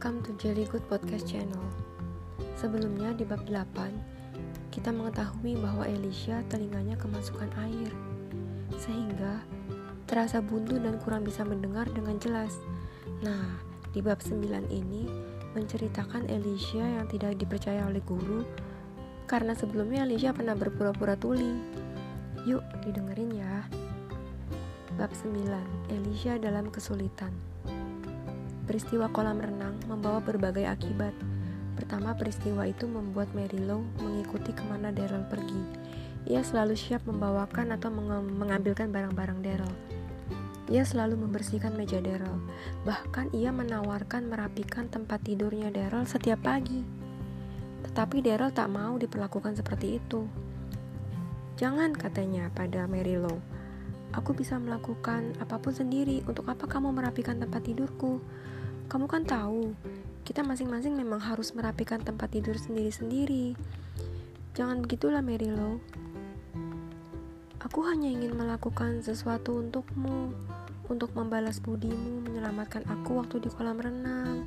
Welcome to Jelly Good Podcast Channel. Sebelumnya di bab 8, kita mengetahui bahwa Elisha telinganya kemasukan air, sehingga terasa buntu dan kurang bisa mendengar dengan jelas. Nah, di bab 9 ini menceritakan Elisha yang tidak dipercaya oleh guru, karena sebelumnya Elisha pernah berpura-pura tuli. Yuk didengerin ya. Bab 9, Elisha dalam kesulitan. Peristiwa kolam renang membawa berbagai akibat. Pertama, peristiwa itu membuat Mary Lou mengikuti kemana Daryl pergi. Ia selalu siap membawakan atau mengambilkan barang-barang Daryl. Ia selalu membersihkan meja Daryl. Bahkan ia menawarkan merapikan tempat tidurnya Daryl setiap pagi. Tetapi Daryl tak mau diperlakukan seperti itu. "Jangan," katanya pada Mary Lou. "Aku bisa melakukan apapun sendiri. Untuk apa kamu merapikan tempat tidurku? Kamu kan tahu, kita masing-masing memang harus merapikan tempat tidur sendiri-sendiri. Jangan begitulah, Mary Lou. Aku hanya ingin melakukan sesuatu untukmu, untuk membalas budimu menyelamatkan aku waktu di kolam renang."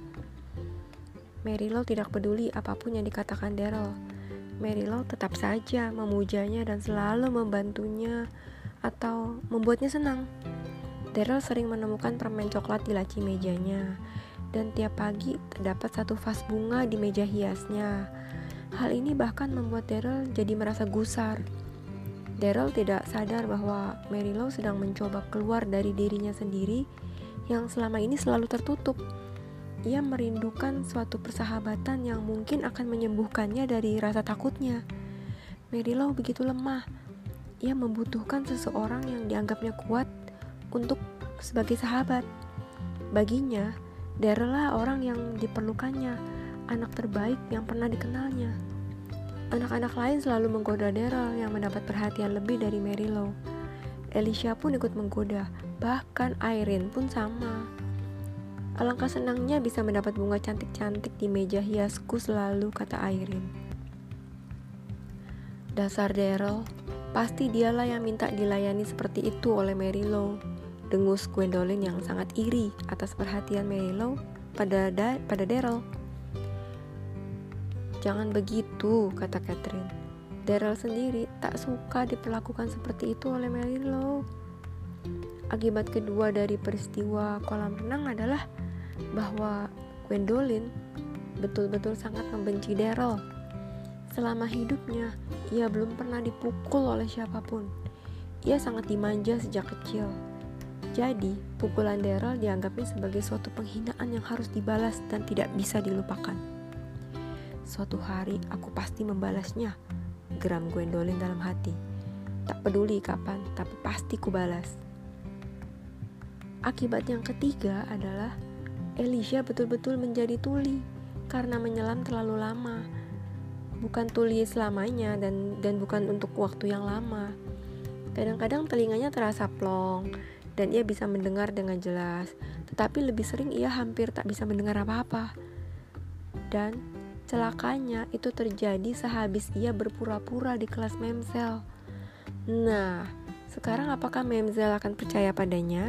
Mary Lou tidak peduli apapun yang dikatakan Daryl. Mary Lou tetap saja memujanya dan selalu membantunya atau membuatnya senang. Daryl sering menemukan permen coklat di laci mejanya, dan tiap pagi terdapat satu vas bunga di meja hiasnya. Hal ini bahkan membuat Daryl jadi merasa gusar. Daryl tidak sadar bahwa Mary Lou sedang mencoba keluar dari dirinya sendiri yang selama ini selalu tertutup. Ia merindukan suatu persahabatan yang mungkin akan menyembuhkannya dari rasa takutnya. Mary Lou begitu lemah. Ia membutuhkan seseorang yang dianggapnya kuat untuk sebagai sahabat. Baginya, Daryl lah orang yang diperlukannya, anak terbaik yang pernah dikenalnya. Anak-anak lain selalu menggoda Daryl yang mendapat perhatian lebih dari Mary Lou. Elisha pun ikut menggoda, bahkan Irene pun sama. "Alangkah senangnya bisa mendapat bunga cantik-cantik di meja hiasku selalu," kata Irene. "Dasar Daryl, pasti dialah yang minta dilayani seperti itu oleh Mary Lou," dengus Gwendolyn yang sangat iri atas perhatian Mary Lou pada Daryl. "Jangan begitu," kata Catherine. "Daryl sendiri tak suka diperlakukan seperti itu oleh Mary Lou." Akibat kedua dari peristiwa kolam renang adalah bahwa Gwendolyn betul-betul sangat membenci Daryl. Selama hidupnya, ia belum pernah dipukul oleh siapapun. Ia sangat dimanja sejak kecil. Jadi, pukulan Daryl dianggapnya sebagai suatu penghinaan yang harus dibalas dan tidak bisa dilupakan. "Suatu hari aku pasti membalasnya," geram Gwendolyn dalam hati. "Tak peduli kapan, tapi pasti kubalas." Akibat yang ketiga adalah Elisha betul-betul menjadi tuli karena menyelam terlalu lama. Bukan tuli selamanya dan bukan untuk waktu yang lama. Kadang-kadang telinganya terasa plong dan ia bisa mendengar dengan jelas, tetapi lebih sering ia hampir tak bisa mendengar apa-apa. Dan celakanya itu terjadi sehabis ia berpura-pura di kelas Memzel. Nah, sekarang apakah Memzel akan percaya padanya?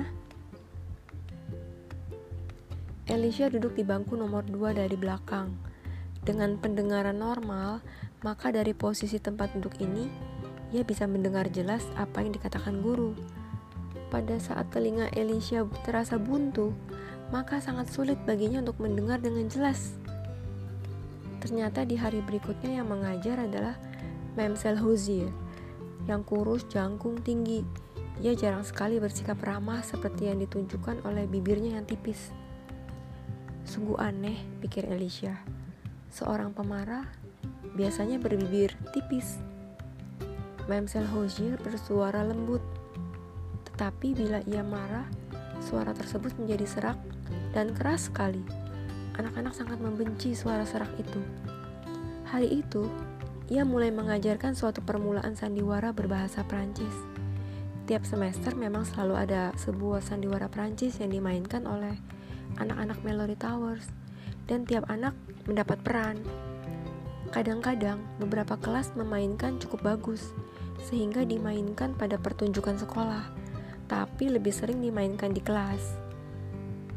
Elisha duduk di bangku nomor 2 dari belakang. Dengan pendengaran normal, maka dari posisi tempat duduk ini, ia bisa mendengar jelas apa yang dikatakan guru. Pada saat telinga Elisha terasa buntu, maka sangat sulit baginya untuk mendengar dengan jelas. Ternyata di hari berikutnya yang mengajar adalah Mamselle Hozier, yang kurus, jangkung, tinggi. Ia jarang sekali bersikap ramah seperti yang ditunjukkan oleh bibirnya yang tipis. Sungguh aneh, pikir Elisha. Seorang pemarah biasanya berbibir tipis. Mamselle Hozier bersuara lembut. Tetapi bila ia marah, suara tersebut menjadi serak dan keras sekali. Anak-anak sangat membenci suara serak itu. Hari itu, ia mulai mengajarkan suatu permulaan sandiwara berbahasa Prancis. Tiap semester memang selalu ada sebuah sandiwara Prancis yang dimainkan oleh anak-anak Mallory Towers, dan tiap anak mendapat peran. Kadang-kadang beberapa kelas memainkan cukup bagus, sehingga dimainkan pada pertunjukan sekolah, tapi lebih sering dimainkan di kelas.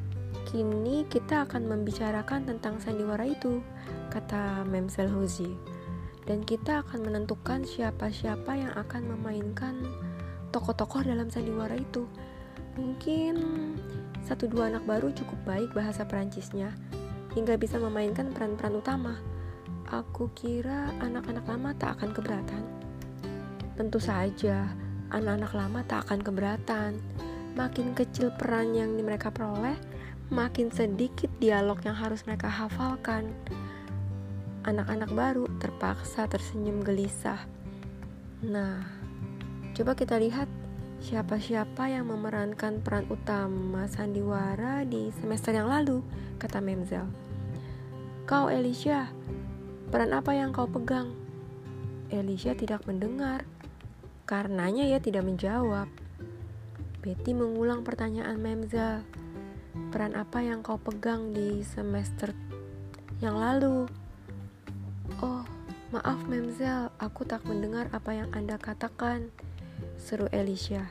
Kini kita akan membicarakan tentang sandiwara itu, kata Mamselle Hozier. Dan kita akan menentukan siapa-siapa yang akan memainkan tokoh-tokoh dalam sandiwara itu. Mungkin 1-2 anak baru cukup baik bahasa Perancisnya, hingga bisa memainkan peran-peran utama. Aku kira anak-anak lama tak akan keberatan. Tentu saja, anak-anak lama tak akan keberatan. Makin kecil peran yang mereka peroleh, makin sedikit dialog yang harus mereka hafalkan. Anak-anak baru terpaksa tersenyum gelisah. Nah, coba kita lihat siapa-siapa yang memerankan peran utama sandiwara di semester yang lalu, kata Mamselle. Kau, Alicia, peran apa yang kau pegang? Alicia tidak mendengar. Karenanya ia tidak menjawab. Betty mengulang pertanyaan Mamselle. Peran apa yang kau pegang di semester yang lalu? Oh, maaf Mamselle, aku tak mendengar apa yang Anda katakan, seru Alicia.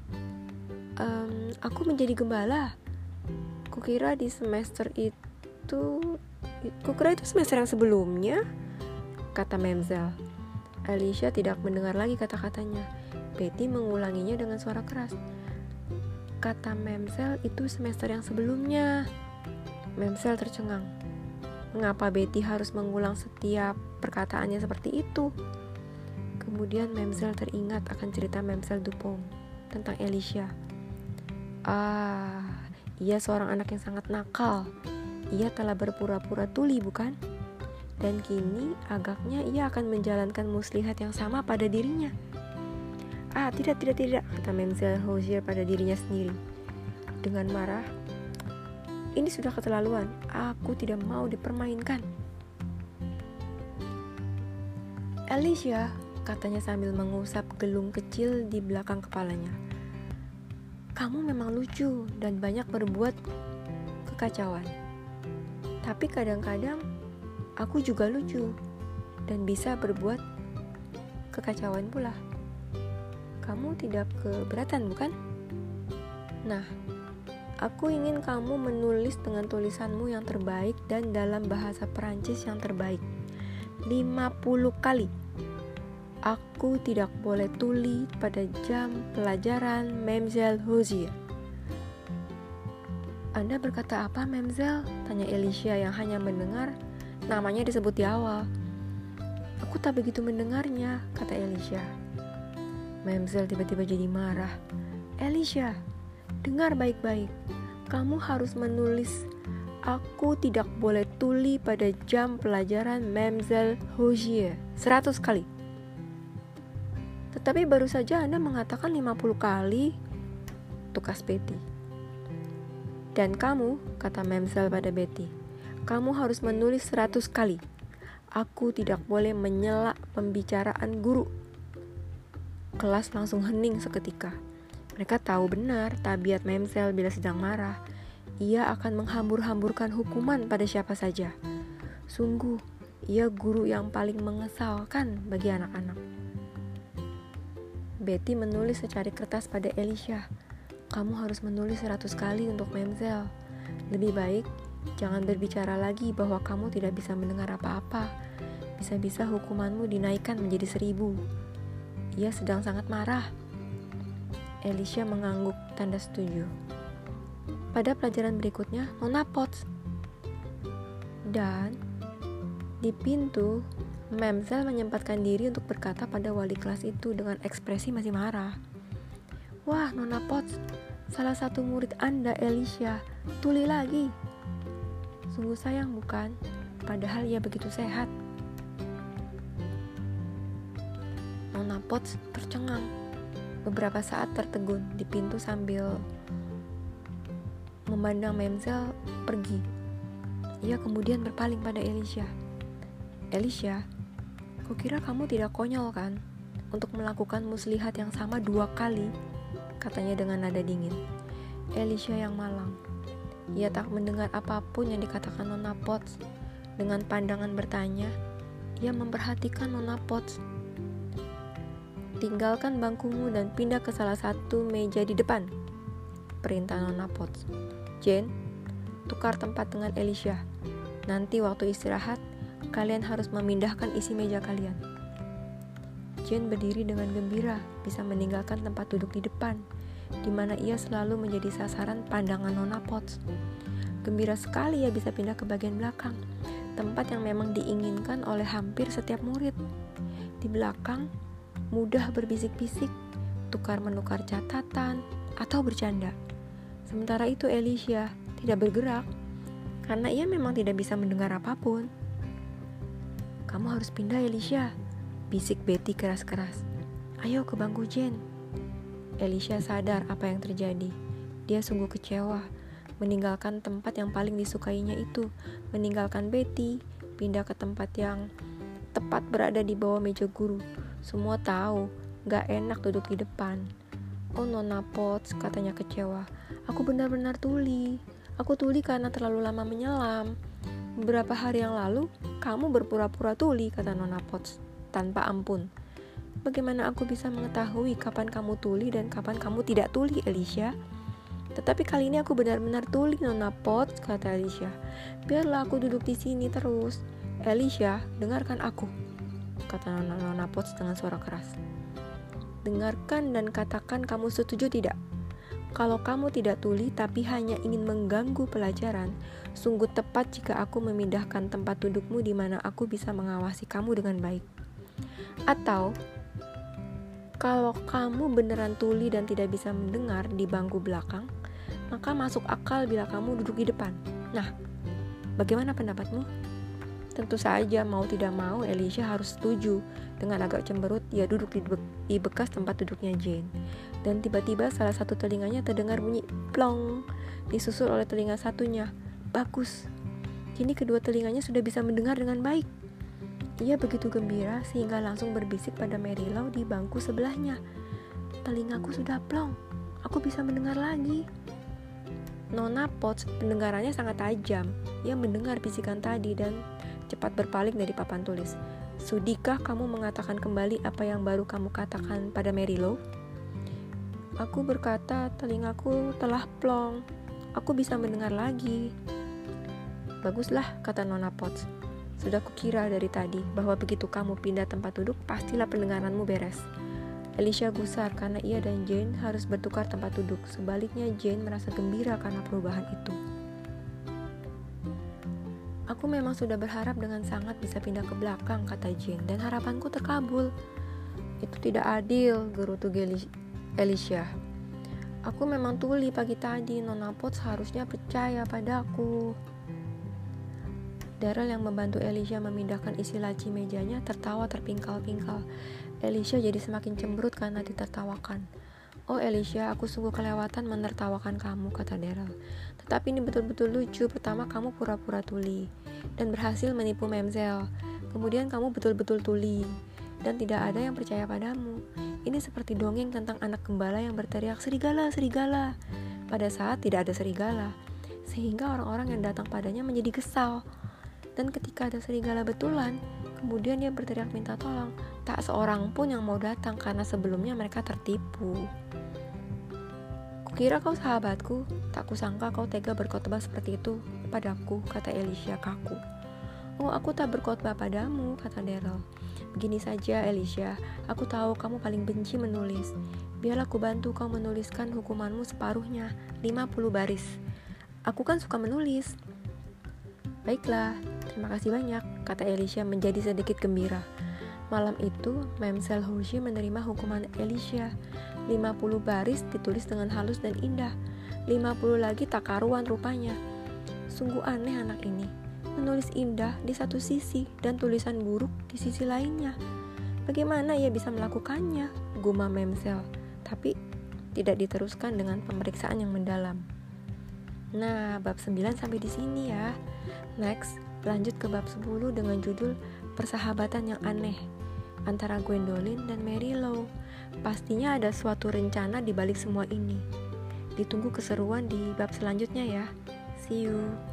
Aku menjadi gembala. Kukira itu semester yang sebelumnya, kata Mamselle. Alicia tidak mendengar lagi kata-katanya. Betty mengulanginya dengan suara keras. Kata Mamselle, itu semester yang sebelumnya. Mamselle tercengang. Mengapa Betty harus mengulang setiap perkataannya seperti itu? Kemudian Mamselle teringat akan cerita Mamselle Dupont tentang Alicia. Ia seorang anak yang sangat nakal. Ia telah berpura-pura tuli, bukan? Dan kini agaknya ia akan menjalankan muslihat yang sama pada dirinya. Tidak, kata Mamselle Hozier pada dirinya sendiri. Dengan marah, ini sudah keterlaluan, aku tidak mau dipermainkan. Alicia, katanya sambil mengusap gelung kecil di belakang kepalanya. Kamu memang lucu dan banyak berbuat kekacauan. Tapi kadang-kadang aku juga lucu dan bisa berbuat kekacauan pula. Kamu tidak keberatan, bukan? Nah, aku ingin kamu menulis dengan tulisanmu yang terbaik dan dalam bahasa Perancis yang terbaik 50 kali. Aku tidak boleh tuli pada jam pelajaran Mamselle Hozier. Anda berkata apa, Mamselle? Tanya Alicia yang hanya mendengar namanya disebut di awal. Aku tak begitu mendengarnya, kata Alicia. Mamselle tiba-tiba jadi marah. Alicia, dengar baik-baik. Kamu harus menulis, aku tidak boleh tuli pada jam pelajaran Mamselle Hozier 100 kali. Tetapi baru saja Anda mengatakan 50 kali, tukas Betty. Dan kamu, kata Mamselle pada Betty, kamu harus menulis 100 kali. Aku tidak boleh menyela pembicaraan guru. Kelas langsung hening seketika. Mereka tahu benar tabiat Mamselle bila sedang marah. Ia akan menghambur-hamburkan hukuman pada siapa saja. Sungguh, ia guru yang paling mengesalkan bagi anak-anak. Betty menulis secari kertas pada Alicia. Kamu harus menulis 100 kali untuk Mamselle. Lebih baik, jangan berbicara lagi bahwa kamu tidak bisa mendengar apa-apa. Bisa-bisa hukumanmu dinaikkan menjadi 1000. Ia sedang sangat marah. Alicia mengangguk tanda setuju. Pada pelajaran berikutnya, Nona Potts. Dan di pintu, Mamselle menyempatkan diri untuk berkata pada wali kelas itu dengan ekspresi masih marah. Wah, Nona Potts, salah satu murid Anda, Alicia, tuli lagi. Sungguh sayang, bukan? Padahal ia begitu sehat. Nona Potts tercengang. Beberapa saat tertegun di pintu sambil memandang Mamselle pergi. Ia kemudian berpaling pada Alicia. Alicia, kukira kamu tidak konyol kan untuk melakukan muslihat yang sama 2 kali, katanya dengan nada dingin. Alicia yang malang. Ia tak mendengar apapun yang dikatakan Nona Potts. Dengan pandangan bertanya, ia memperhatikan Nona Potts. Tinggalkan bangkumu dan pindah ke salah satu meja di depan, perintah Nona Potts. Jane, tukar tempat dengan Alicia. Nanti waktu istirahat, kalian harus memindahkan isi meja kalian. Jane berdiri dengan gembira bisa meninggalkan tempat duduk di depan, di mana ia selalu menjadi sasaran pandangan Nona Potts. Gembira sekali ia bisa pindah ke bagian belakang, tempat yang memang diinginkan oleh hampir setiap murid. Di belakang, mudah berbisik-bisik, tukar-menukar catatan, atau bercanda. Sementara itu Alicia tidak bergerak, karena ia memang tidak bisa mendengar apapun. "Kamu harus pindah, Alicia," bisik Betty keras-keras. "Ayo ke bangku Jane." Alicia sadar apa yang terjadi. Dia sungguh kecewa, meninggalkan tempat yang paling disukainya itu, meninggalkan Betty, pindah ke tempat yang tepat berada di bawah meja guru. Semua tahu, gak enak duduk di depan. "Oh Nona Potts," katanya kecewa, "aku benar-benar tuli. Aku tuli karena terlalu lama menyelam. Beberapa hari yang lalu, kamu berpura-pura tuli," kata Nona Potts tanpa ampun. "Bagaimana aku bisa mengetahui kapan kamu tuli dan kapan kamu tidak tuli, Alicia?" "Tetapi kali ini aku benar-benar tuli, Nona Potts," kata Alicia. "Biarlah aku duduk di sini terus." "Alicia, dengarkan aku," kata Nona Potts dengan suara keras. "Dengarkan dan katakan kamu setuju tidak. Kalau kamu tidak tuli tapi hanya ingin mengganggu pelajaran, sungguh tepat jika aku memindahkan tempat dudukmu di mana aku bisa mengawasi kamu dengan baik. Atau, kalau kamu beneran tuli dan tidak bisa mendengar di bangku belakang, maka masuk akal bila kamu duduk di depan. Nah, bagaimana pendapatmu?" Tentu saja mau tidak mau Alicia harus setuju. Dengan agak cemberut ia duduk di bekas tempat duduknya Jane. Dan tiba-tiba salah satu telinganya terdengar bunyi plong, disusul oleh telinga satunya. Bagus. Kini kedua telinganya sudah bisa mendengar dengan baik. Ia begitu gembira sehingga langsung berbisik pada Marilou di bangku sebelahnya. "Telingaku sudah plong. Aku bisa mendengar lagi." Nona Potts pendengarannya sangat tajam. Ia mendengar bisikan tadi dan cepat berpaling dari papan tulis. "Sudikah kamu mengatakan kembali apa yang baru kamu katakan pada Marilou?" "Aku berkata telingaku telah plong. Aku bisa mendengar lagi." "Baguslah," kata Nona Potts. "Sudah kukira dari tadi bahwa begitu kamu pindah tempat duduk, pastilah pendengaranmu beres." Alicia gusar karena ia dan Jane harus bertukar tempat duduk. Sebaliknya Jane merasa gembira karena perubahan itu. "Aku memang sudah berharap dengan sangat bisa pindah ke belakang," kata Jane, "dan harapanku terkabul." "Itu tidak adil," gerutu Alicia. "Aku memang tuli pagi tadi. Nona Potts harusnya percaya padaku." Daryl yang membantu Alicia memindahkan isi laci mejanya tertawa terpingkal-pingkal. Alicia jadi semakin cemberut karena ditertawakan. "Oh Alicia, aku sungguh kelewatan menertawakan kamu," kata Daryl. "Tetapi ini betul-betul lucu. Pertama kamu pura-pura tuli dan berhasil menipu Mamselle. Kemudian kamu betul-betul tuli dan tidak ada yang percaya padamu. Ini seperti dongeng tentang anak gembala yang berteriak serigala, serigala, pada saat tidak ada serigala, sehingga orang-orang yang datang padanya menjadi kesal. Dan ketika ada serigala betulan, kemudian dia berteriak minta tolong. Tak seorang pun yang mau datang karena sebelumnya mereka tertipu." "Kukira kau sahabatku, tak kusangka kau tega berkhotbah seperti itu padaku," kata Alicia kaku. "Oh, aku tak berkhotbah padamu," kata Daryl. "Begini saja Alicia, aku tahu kamu paling benci menulis. Biarlah aku bantu kau menuliskan hukumanmu separuhnya, 50 baris. Aku kan suka menulis." "Baiklah, terima kasih banyak," kata Alicia menjadi sedikit gembira. Malam itu, Mamselle Horshey menerima hukuman Alicia. 50 baris ditulis dengan halus dan indah. 50 lagi tak karuan rupanya. Sungguh aneh anak ini. Menulis indah di satu sisi dan tulisan buruk di sisi lainnya. Bagaimana ia bisa melakukannya? Gumam Mamselle. Tapi tidak diteruskan dengan pemeriksaan yang mendalam. Nah, bab 9 sampai di sini ya. Next, lanjut ke bab 10 dengan judul Persahabatan yang Aneh antara Gwendolyn dan Marilou. Pastinya ada suatu rencana di balik semua ini. Ditunggu keseruan di bab selanjutnya ya. See you.